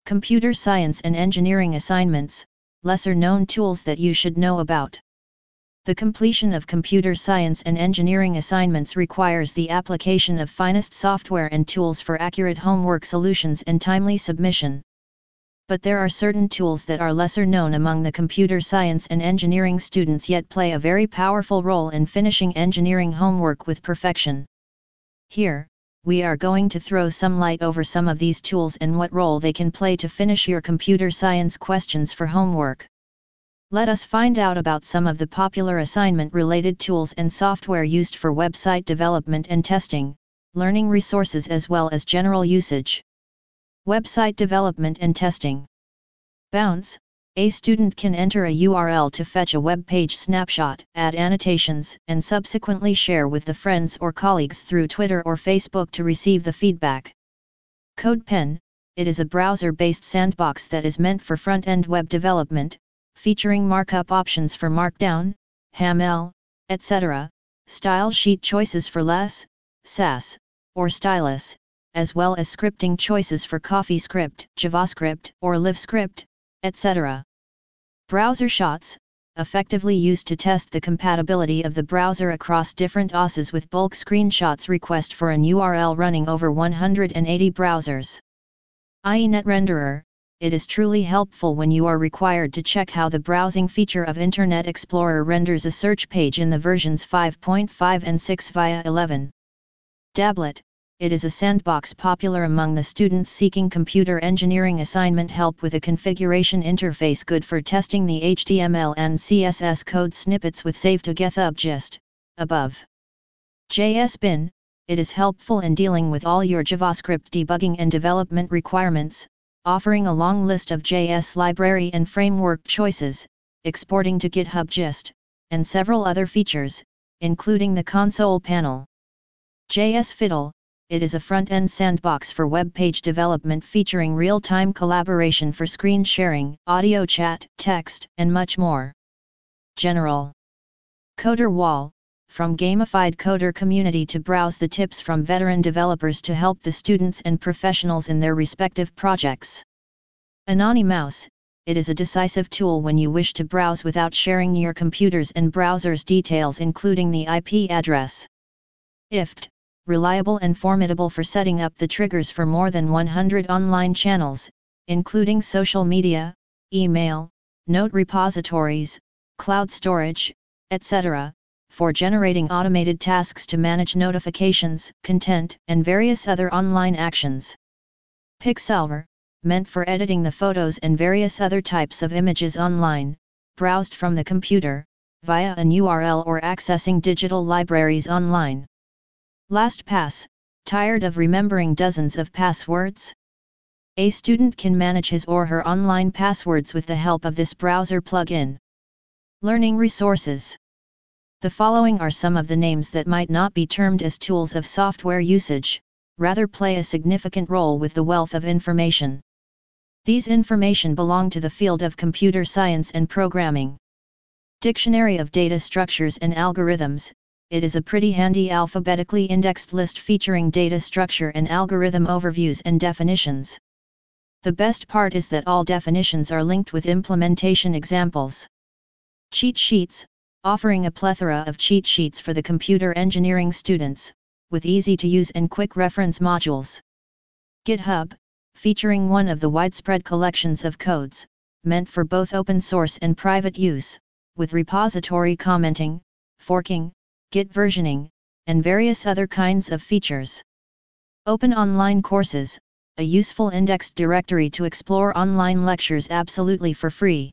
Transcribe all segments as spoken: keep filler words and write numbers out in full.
Computer science and engineering assignments, lesser-known tools that you should know about. The completion of computer science and engineering assignments requires the application of finest software and tools for accurate homework solutions and timely submission. But there are certain tools that are lesser known among the computer science and engineering students yet play a very powerful role in finishing engineering homework with perfection. Here, we are going to throw some light over some of these tools and what role they can play to finish your computer science questions for homework. Let us find out about some of the popular assignment-related tools and software used for website development and testing, learning resources as well as general usage. Website development and testing. Bounce. A student can enter a U R L to fetch a web page snapshot, add annotations, and subsequently share with the friends or colleagues through Twitter or Facebook to receive the feedback. CodePen. It is a browser-based sandbox that is meant for front-end web development, featuring markup options for Markdown, H T M L, et cetera, style sheet choices for less, Sass, or stylus, as well as scripting choices for CoffeeScript, JavaScript, or LiveScript, et cetera. Browser shots, effectively used to test the compatibility of the browser across different O Ss with bulk screenshots request for an U R L running over one hundred eighty browsers. IENetRenderer. It is truly helpful when you are required to check how the browsing feature of Internet Explorer renders a search page in the versions five point five and six via eleven. Dablet. It is a sandbox popular among the students seeking computer engineering assignment help with a configuration interface good for testing the H T M L and C S S code snippets with Save to GitHub gist, above. JSBin. It is helpful in dealing with all your JavaScript debugging and development requirements, offering a long list of J S library and framework choices, exporting to GitHub gist, and several other features, including the console panel. JSFiddle. It is a front-end sandbox for web page development featuring real-time collaboration for screen sharing, audio chat, text, and much more. General. Coder Wall. From gamified coder community to browse the tips from veteran developers to help the students and professionals in their respective projects. Anonymouse. It is a decisive tool when you wish to browse without sharing your computer's and browser's details including the I P address. I F T. Reliable and formidable for setting up the triggers for more than one hundred online channels, including social media, email, note repositories, cloud storage, et cetera, for generating automated tasks to manage notifications, content, and various other online actions. Pixelver, meant for editing the photos and various other types of images online, browsed from the computer, via an U R L or accessing digital libraries online. LastPass. Tired of remembering dozens of passwords? A student can manage his or her online passwords with the help of this browser plugin. Learning resources. The following are some of the names that might not be termed as tools of software usage, rather play a significant role with the wealth of information. These information belong to the field of computer science and programming. Dictionary of Data Structures and Algorithms. It is a pretty handy alphabetically indexed list featuring data structure and algorithm overviews and definitions. The best part is that all definitions are linked with implementation examples. Cheat sheets, offering a plethora of cheat sheets for the computer engineering students, with easy-to-use and quick reference modules. GitHub, featuring one of the widespread collections of codes, meant for both open source and private use, with repository commenting, forking, Git versioning, and various other kinds of features. Open Online Courses, a useful indexed directory to explore online lectures absolutely for free.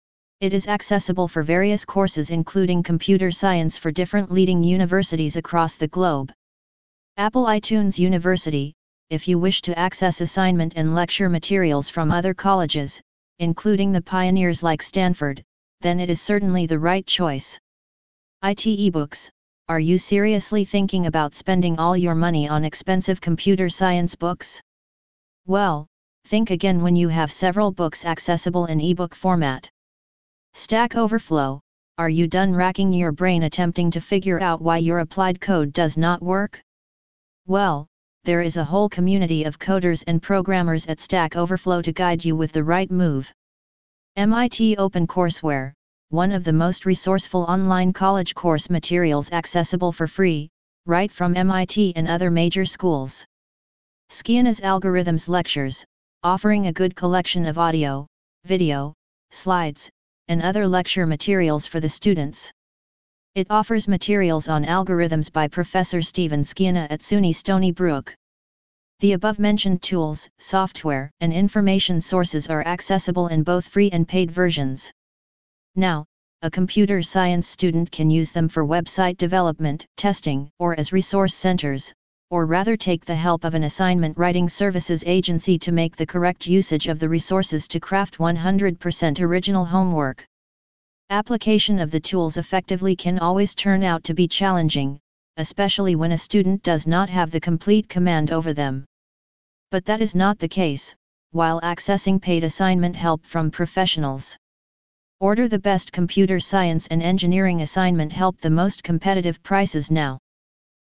It is accessible for various courses including computer science for different leading universities across the globe. Apple iTunes University, if you wish to access assignment and lecture materials from other colleges, including the pioneers like Stanford, then it is certainly the right choice. I T eBooks. Are you seriously thinking about spending all your money on expensive computer science books? Well, think again when you have several books accessible in ebook format. Stack Overflow. Are you done racking your brain attempting to figure out why your applied code does not work? Well, there is a whole community of coders and programmers at Stack Overflow to guide you with the right move. M I T OpenCourseware, one of the most resourceful online college course materials accessible for free, right from M I T and other major schools. Skiana's Algorithms Lectures, offering a good collection of audio, video, slides, and other lecture materials for the students. It offers materials on algorithms by Professor Steven Skiana at SUNY Stony Brook. The above-mentioned tools, software, and information sources are accessible in both free and paid versions. Now, a computer science student can use them for website development, testing, or as resource centers, or rather take the help of an assignment writing services agency to make the correct usage of the resources to craft one hundred percent original homework. Application of the tools effectively can always turn out to be challenging, especially when a student does not have the complete command over them. But that is not the case, while accessing paid assignment help from professionals. Order the best computer science and engineering assignment help the most competitive prices now.